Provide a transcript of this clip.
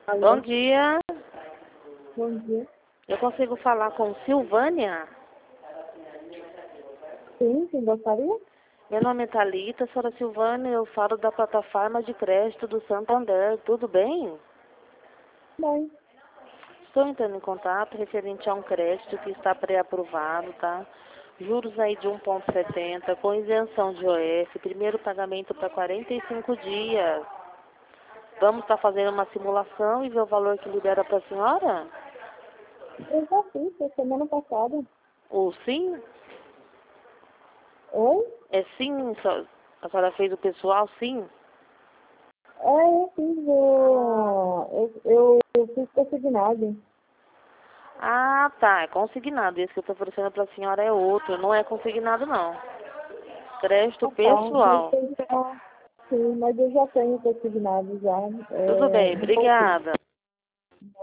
Bom Alô, dia. bom dia. Eu consigo falar com Silvânia? Sim, quem gostaria? Meu nome é Thalita, senhora Silvânia, eu falo da plataforma de crédito do Santander. Tudo bem? Bem, Estou entrando em contato referente a um crédito que está pré-aprovado, tá? Juros aí de 1,70, com isenção de OF, primeiro pagamento para 45 dias. Vamos estar fazendo uma simulação e ver o valor que libera para a senhora? eu já fiz, foi semana passada. O sim? Oi? É sim? A senhora fez o pessoal, sim? Eu fiz eu fiz consignado. Ah, tá. É consignado. Esse que eu estou oferecendo para a senhora é outro. Não é consignado, não. Crédito Ah, tá. Mas pessoal. eu já, sim, mas eu já tenho consignado já. Tudo bem. Do pouquinho. Obrigada.